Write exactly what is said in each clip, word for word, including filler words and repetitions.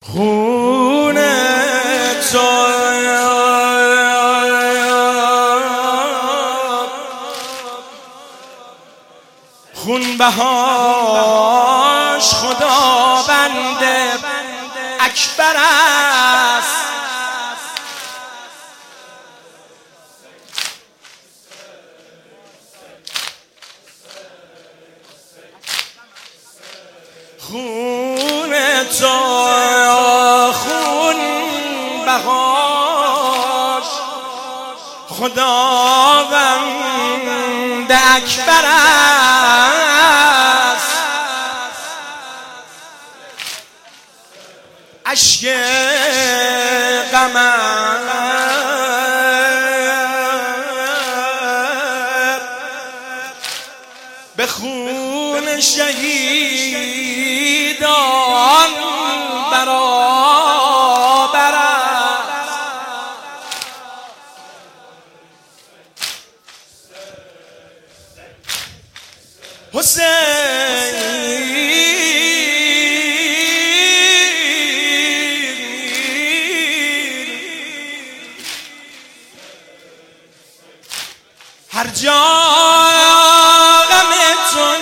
خون تو خون بهاش خداوند اکبر است. خون تو خون بهاش خداوند اکبر است. اشک غمت به خون شهیدان برابر است. حسین هر جا غم تو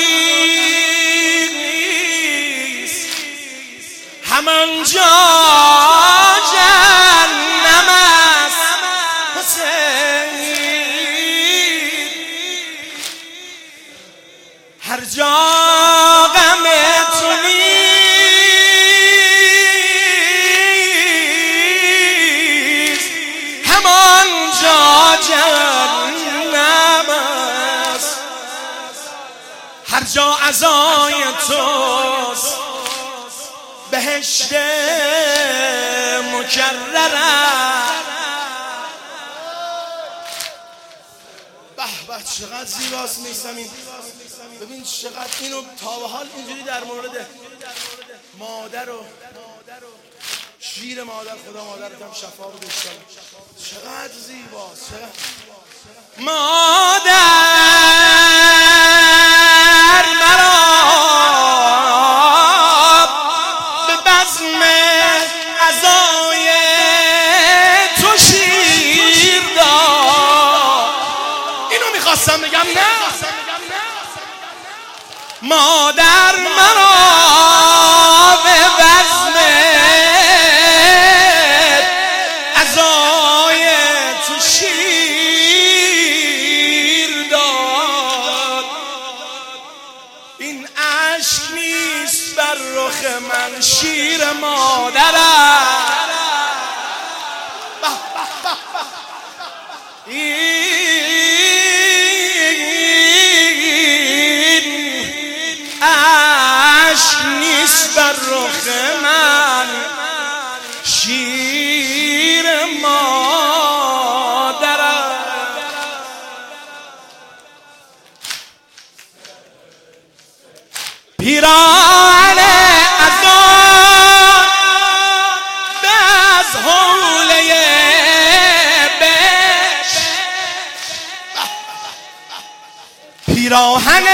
نیست همان جا جهنم است. حسین هر جا غم تو نیست همان جا جهنم است. هر جا عزای توست بهشت مکرره. به به چقدر زیباست میثمی. ببین چقدر اینو تا به حال اینجوری در مورد مادر و شیر مادر خدا مادرت هم شفا رو داشتم. چقدر زیباست. چقدر مادر بگم نه مادر مرا به بزم عزای تو شیر داد. این عشق نیست بر رخ من شیر مادر است. بر رخ من شیر مادر است. پیران عذاب از حوله بش پیراهن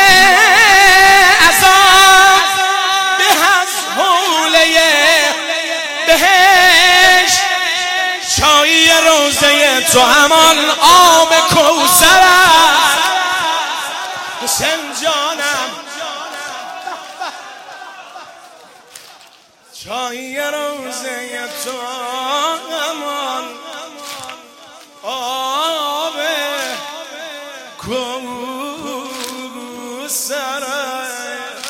چای روزه تو همان آب کوثر است. حسین جانم چای روزه تو همان آب کوثر است.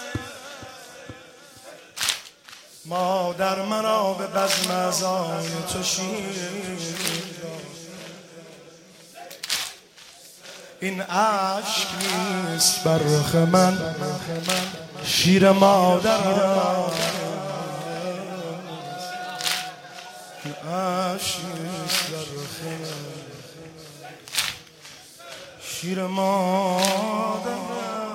مادر مرا به بزم عزای تو شیر این عشق نیست بر رخ من شیر مادر است. این عشق نیست بر رخ من شیر مادر است.